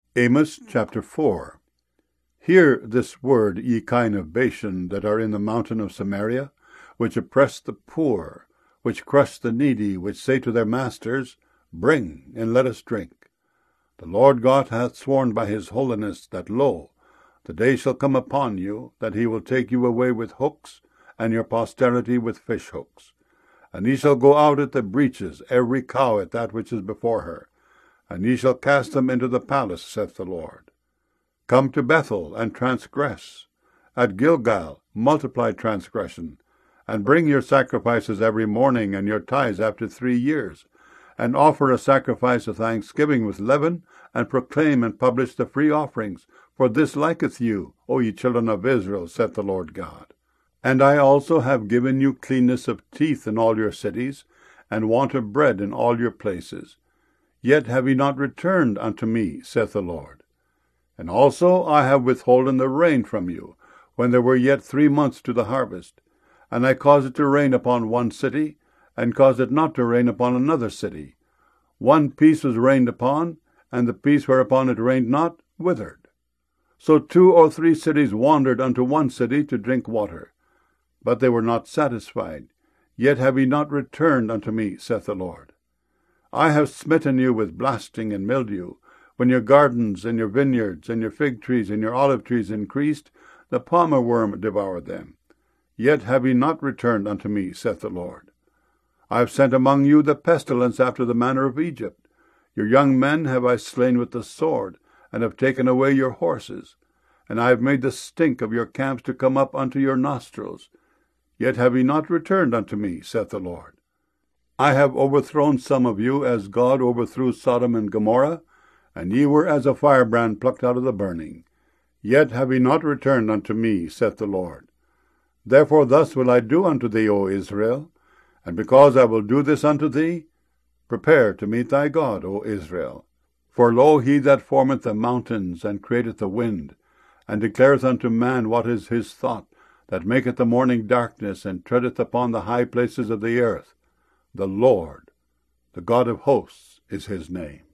Amos chapter 4. Hear this word, ye kine of Bashan, that are in the mountain of Samaria, which oppress the poor, which crush the needy, which say to their masters, Bring, and let us drink. The Lord God hath sworn by his holiness that, lo, the day shall come upon you, that he will take you away with hooks, and your posterity with fish hooks. And ye shall go out at the breaches, every cow at that which is before her, and ye shall cast them into the palace, saith the Lord. Come to Bethel, and transgress. At Gilgal multiply transgression, and bring your sacrifices every morning, and your tithes after 3 years, and offer a sacrifice of thanksgiving with leaven, and proclaim and publish the free offerings, for this liketh you, O ye children of Israel, saith the Lord God. And I also have given you cleanness of teeth in all your cities, and want of bread in all your places. Yet have ye not returned unto me, saith the Lord. And also I have withholden the rain from you, when there were yet 3 months to the harvest. And I caused it to rain upon one city, and caused it not to rain upon another city. One piece was rained upon, and the piece whereupon it rained not withered. So 2 or 3 cities wandered unto one city to drink water. But they were not satisfied. Yet have ye not returned unto me, saith the Lord. I have smitten you with blasting and mildew. When your gardens and your vineyards and your fig trees and your olive trees increased, the palmer worm devoured them. Yet have ye not returned unto me, saith the Lord. I have sent among you the pestilence after the manner of Egypt. Your young men have I slain with the sword, and have taken away your horses. And I have made the stink of your camps to come up unto your nostrils. Yet have ye not returned unto me, saith the Lord. I have overthrown some of you, as God overthrew Sodom and Gomorrah, and ye were as a firebrand plucked out of the burning. Yet have ye not returned unto me, saith the Lord. Therefore thus will I do unto thee, O Israel, and because I will do this unto thee, prepare to meet thy God, O Israel. For lo, he that formeth the mountains, and createth the wind, and declareth unto man what is his thought, that maketh the morning darkness, and treadeth upon the high places of the earth, the Lord, the God of hosts, is his name.